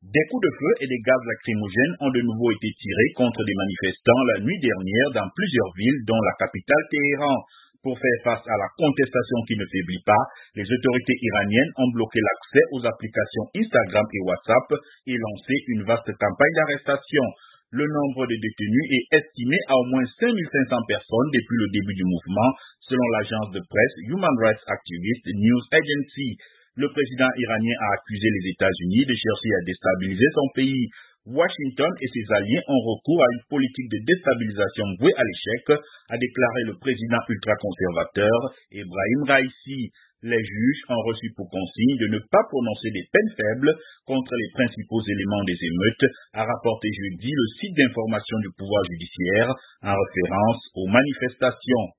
Des coups de feu et des gaz lacrymogènes ont de nouveau été tirés contre des manifestants la nuit dernière dans plusieurs villes, dont la capitale Téhéran. Pour faire face à la contestation qui ne faiblit pas, les autorités iraniennes ont bloqué l'accès aux applications Instagram et WhatsApp et lancé une vaste campagne d'arrestation. Le nombre de détenus est estimé à au moins 5500 personnes depuis le début du mouvement, selon l'agence de presse Human Rights Activist News Agency. Le président iranien a accusé les États-Unis de chercher à déstabiliser son pays. Washington et ses alliés ont recours à une politique de déstabilisation vouée à l'échec, a déclaré le président ultra-conservateur Ebrahim Raïssi. Les juges ont reçu pour consigne de ne pas prononcer des peines faibles contre les principaux éléments des émeutes, a rapporté jeudi le site d'information du pouvoir judiciaire en référence aux manifestations.